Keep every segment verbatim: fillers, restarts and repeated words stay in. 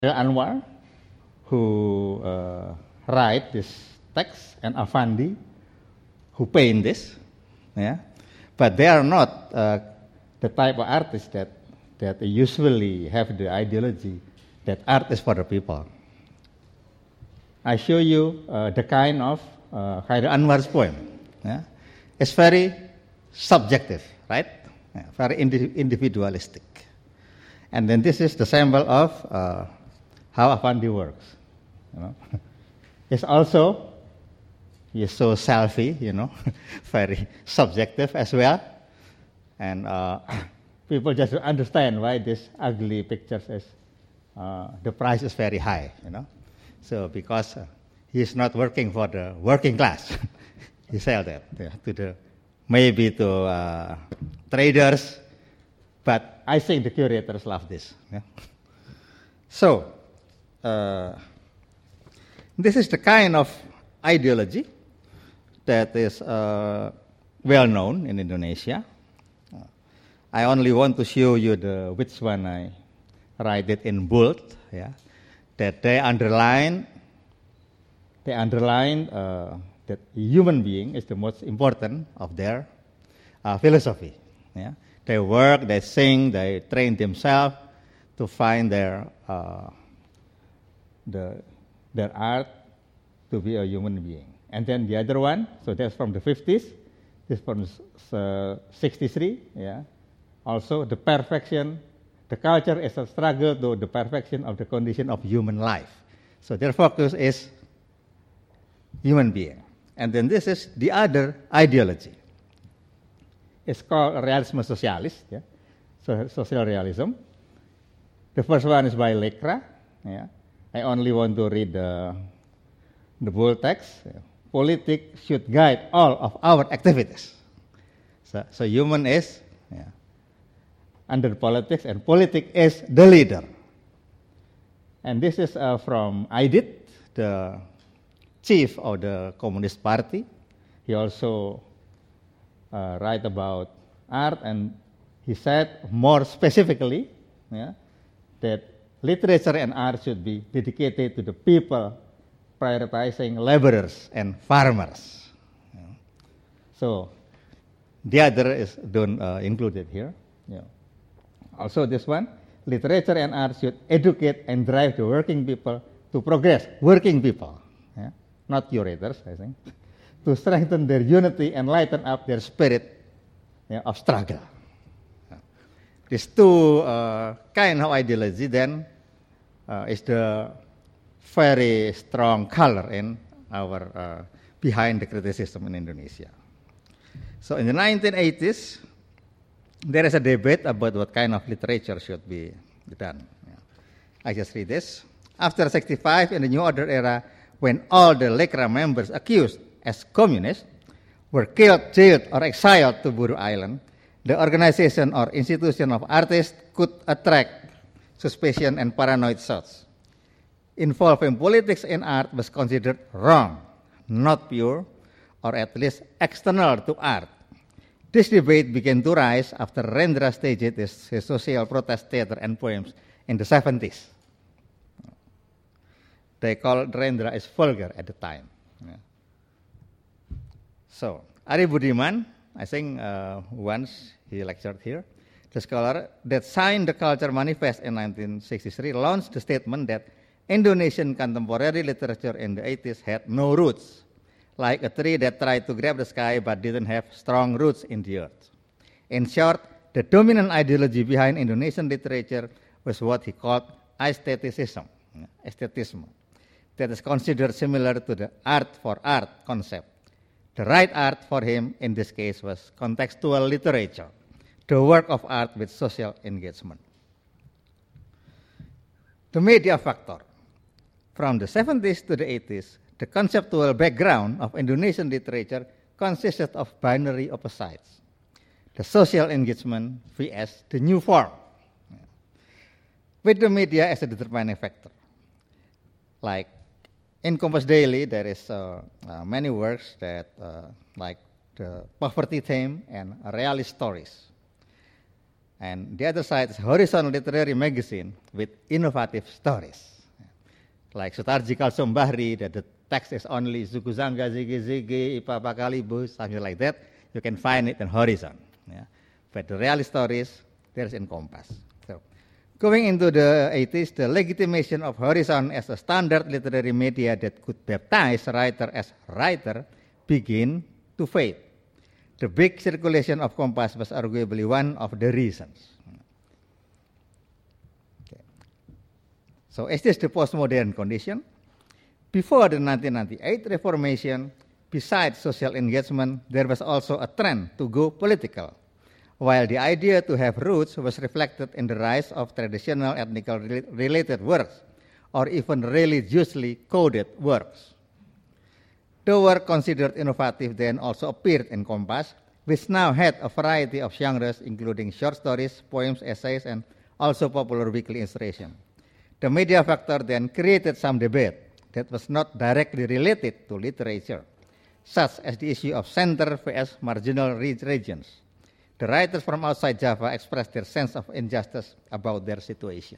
Anwar, who uh, write this text, and Afandi, who paint this, yeah. But they are not uh, the type of artists that that usually have the ideology that art is for the people. I show you uh, the kind of uh, Khairil Anwar's poem. Yeah? It's very subjective, right? Yeah, very indi- individualistic. And then this is the sample of uh, how Afandi works. You know? It's also, he is so selfie, you know, very subjective as well. And uh, people just don't understand why this ugly picture is, uh, the price is very high, you know. So because uh, he is not working for the working class, he sell that yeah, to the, maybe to uh, traders, but I think the curators love this. Yeah? So, uh, this is the kind of ideology that is uh, well known in Indonesia. Uh, I only want to show you the which one I write it in bold, yeah, that they underline, they underline uh, that human being is the most important of their uh, philosophy. Yeah? They work, they sing, they train themselves to find their uh, the their art to be a human being. And then the other one, so that's from the fifties, this from uh, sixty-three, yeah. Also the perfection, the culture is a struggle to the perfection of the condition of human life. So their focus is human being. And then this is the other ideology. It's called realism socialis, yeah, so social realism. The first one is by Lekra. Yeah. I only want to read the, the bold text. Yeah. Politics should guide all of our activities. So, so human is yeah, under politics, and politics is the leader. And this is uh, from Aidit, the chief of the Communist Party. He also uh, write about art, and he said more specifically yeah, that literature and art should be dedicated to the people, prioritizing laborers and farmers. Yeah. So the other is don't uh, included here. Yeah. Also this one, literature and art should educate and drive the working people to progress. Working people, yeah? Not curators, I think, to strengthen their unity and lighten up their spirit yeah, of struggle. Yeah. These two uh, kind of ideology then uh, is the very strong color in our uh, behind the criticism in Indonesia. So in the nineteen eighties, there is a debate about what kind of literature should be done. Yeah. I just read this. After sixty-five, in the New Order era, when all the Lekra members accused as communists were killed, jailed, or exiled to Buru Island, the organization or institution of artists could attract suspicion and paranoid thoughts. Involving politics in art was considered wrong, not pure, or at least external to art. This debate began to rise after Rendra staged his, his social protest theater and poems in the seventies. They called Rendra as vulgar at the time. Yeah. So, Ari Budiman, I think uh, once he lectured here, the scholar that signed the Culture Manifest in nineteen sixty-three launched the statement that Indonesian contemporary literature in the eighties had no roots, like a tree that tried to grab the sky but didn't have strong roots in the earth. In short, the dominant ideology behind Indonesian literature was what he called aestheticism, aesthetism, that is considered similar to the art for art concept. The right art for him in this case was contextual literature, the work of art with social engagement. The media factor. From the seventies to the eighties, the conceptual background of Indonesian literature consisted of binary opposites. The social engagement versus the new form, with the media as a determining factor. Like in Kompas Daily, there is uh, uh, many works that uh, like the poverty theme and realist stories. And the other side is Horizon Literary Magazine with innovative stories. Like Sutarji Kalsombahri, that the text is only Zuguzanga, Zigi Zigi, Ipapa Kalibu, something like that. You can find it in Horizon. Yeah. But the real stories, there's in Kompas. So, going into the eighties, the legitimation of Horizon as a standard literary media that could baptize writer as writer begin to fade. The big circulation of Kompas was arguably one of the reasons. Okay. So, is this the postmodern condition? Before the nineteen ninety-eight Reformation, besides social engagement, there was also a trend to go political, while the idea to have roots was reflected in the rise of traditional ethnically related works, or even religiously coded works. The work considered innovative then also appeared in Kompas, which now had a variety of genres, including short stories, poems, essays, and also popular weekly illustration. The media factor then created some debate that was not directly related to literature, such as the issue of center versus marginal regions. The writers from outside Java expressed their sense of injustice about their situation.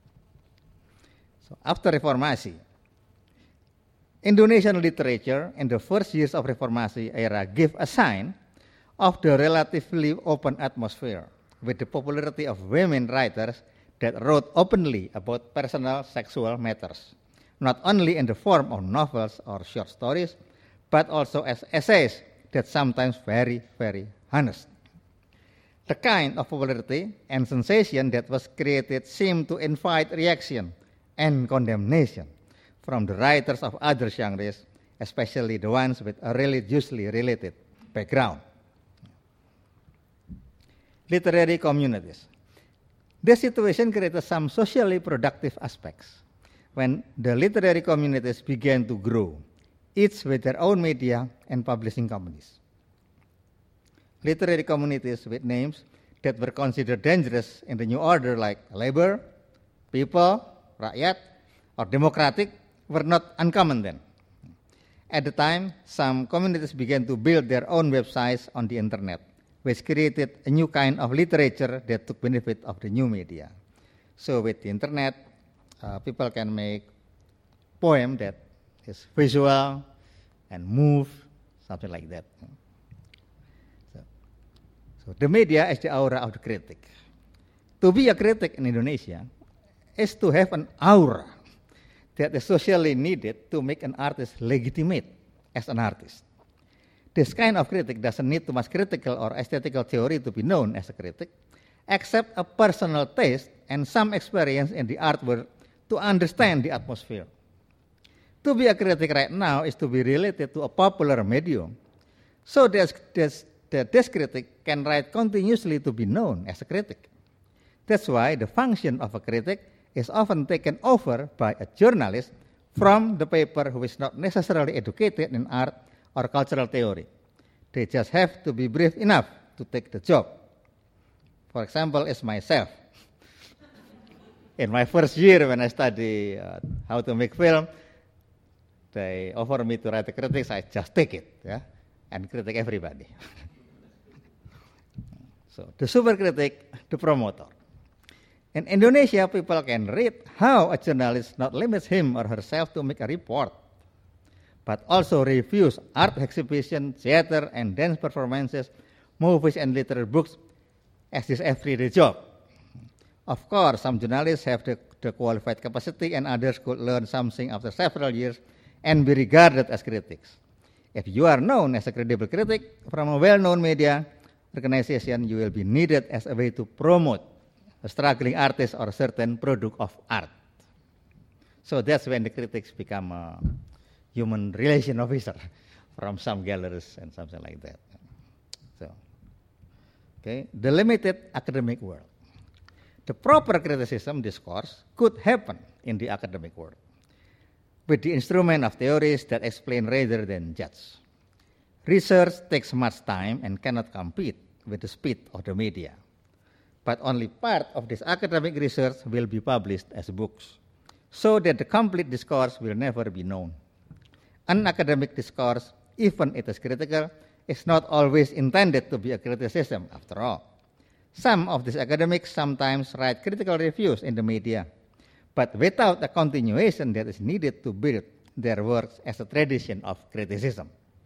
So after Reformasi, Indonesian literature in the first years of Reformasi era gave a sign of the relatively open atmosphere with the popularity of women writers that wrote openly about personal sexual matters, not only in the form of novels or short stories, but also as essays that sometimes very, very honest. The kind of popularity and sensation that was created seemed to invite reaction and condemnation from the writers of other genres, especially the ones with a religiously related background. Literary communities. This situation created some socially productive aspects when the literary communities began to grow, each with their own media and publishing companies. Literary communities with names that were considered dangerous in the new order, like labor, people, rakyat, or democratic, were not uncommon then. At the time, some communities began to build their own websites on the internet, which created a new kind of literature that took benefit of the new media. So with the internet, uh, people can make poem that is visual and move, something like that. So, so the media is the aura of the critic. To be a critic in Indonesia is to have an aura that is socially needed to make an artist legitimate as an artist. This kind of critic doesn't need too much critical or aesthetical theory to be known as a critic, except a personal taste and some experience in the artwork to understand the atmosphere. To be a critic right now is to be related to a popular medium, so that this, this critic can write continuously to be known as a critic. That's why the function of a critic is often taken over by a journalist from the paper who is not necessarily educated in art or cultural theory. They just have to be brave enough to take the job. For example, as myself. In my first year when I study uh, how to make film, they offer me to write a critics, I just take it, yeah, and critic everybody. So the super critic, the promoter. In Indonesia, people can read how a journalist not limits him or herself to make a report, but also reviews art exhibition, theater, and dance performances, movies, and literary books as his everyday job. Of course, some journalists have the, the qualified capacity and others could learn something after several years and be regarded as critics. If you are known as a credible critic from a well-known media organization, you will be needed as a way to promote a struggling artist or a certain product of art. So that's when the critics become a human relation officer from some galleries and something like that. So, okay, the limited academic world. The proper criticism discourse could happen in the academic world with the instrument of theories that explain rather than judge. Research takes much time and cannot compete with the speed of the media. But only part of this academic research will be published as books, so that the complete discourse will never be known. An academic discourse, even it is critical, is not always intended to be a criticism after all. Some of these academics sometimes write critical reviews in the media, but without a continuation that is needed to build their works as a tradition of criticism.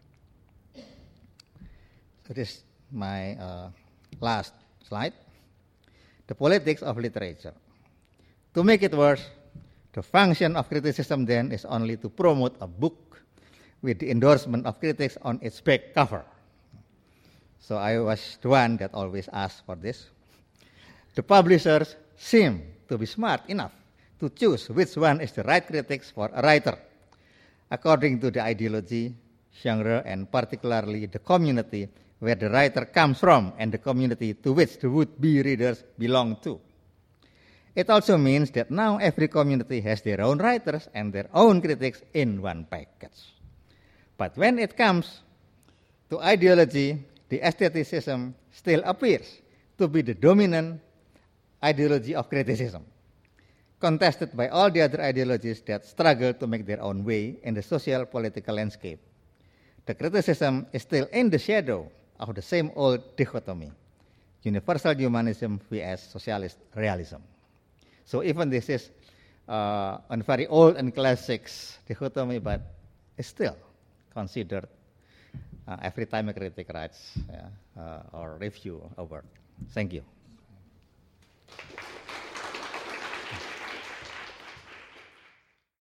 So this is my uh, last slide. The politics of literature. To make it worse, the function of criticism then is only to promote a book with the endorsement of critics on its back cover. So I was the one that always asked for this. The publishers seem to be smart enough to choose which one is the right critics for a writer, according to the ideology, genre, and particularly the community where the writer comes from and the community to which the would-be readers belong to. It also means that now every community has their own writers and their own critics in one package. But when it comes to ideology, the aestheticism still appears to be the dominant ideology of criticism, contested by all the other ideologies that struggle to make their own way in the social political landscape. The criticism is still in the shadow of the same old dichotomy, universal humanism versus socialist realism. So even this is uh, a very old and classics dichotomy, but it's still considered uh, every time a critic writes uh, uh, or review a work. Thank you.